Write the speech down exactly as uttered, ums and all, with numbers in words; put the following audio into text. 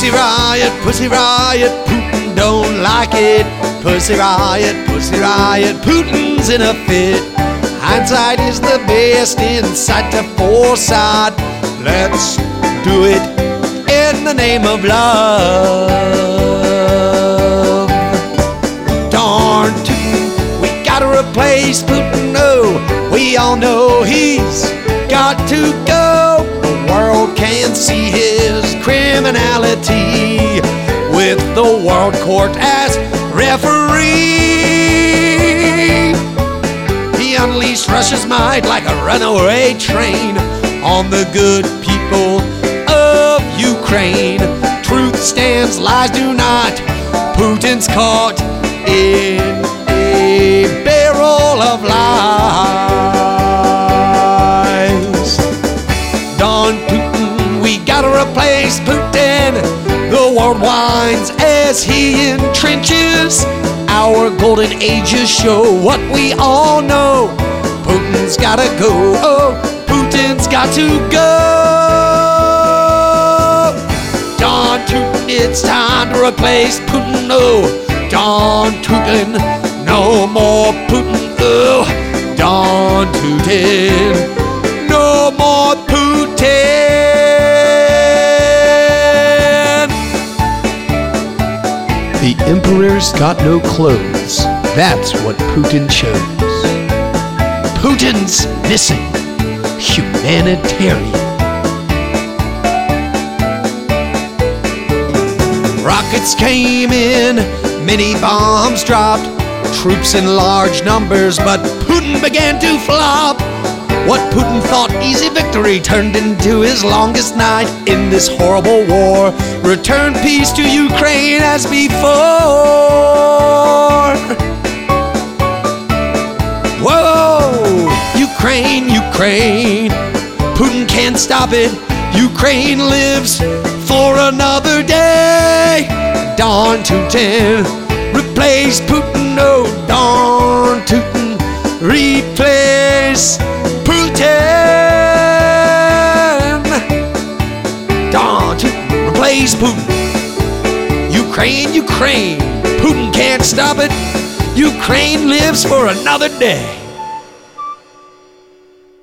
Pussy Riot, Pussy Riot, Putin don't like it. Pussy Riot, Pussy Riot, Putin's in a fit. Hindsight is the best insight to foresight. Let's do it in the name of love. Darn tootin', we gotta replace Putin. Oh, we all know he's got to go. The world can see his criminality with the world court as referee. He unleashed Russia's might like a runaway train on the good people of Ukraine. Truth stands, lies do not. Putin's caught in a barrel of lies. Don Putin, we gotta replace Putin. The world whines as he entrenches. Our golden ages show what we all know. Putin's gotta go, oh, Putin's got to go. Don Putin, it's time to replace Putin, oh. Don Putin, no more Putin, oh. Don Putin, no more Putin. The emperor's got no clothes. That's what Putin chose. Putin's missing. Humanitarian. Rockets came in, many bombs dropped, troops in large numbers, but Putin began to flop. What Putin thought easy victory turned into his longest night in this horrible war. Return peace to Ukraine as before. Whoa! Ukraine, Ukraine, Putin can't stop it. Ukraine lives for another day. Don Putin, replace Putin, oh, Don Putin, replace Putin. Don Putin, replace Putin. Ukraine, Ukraine, Putin can't stop it. Ukraine lives for another day.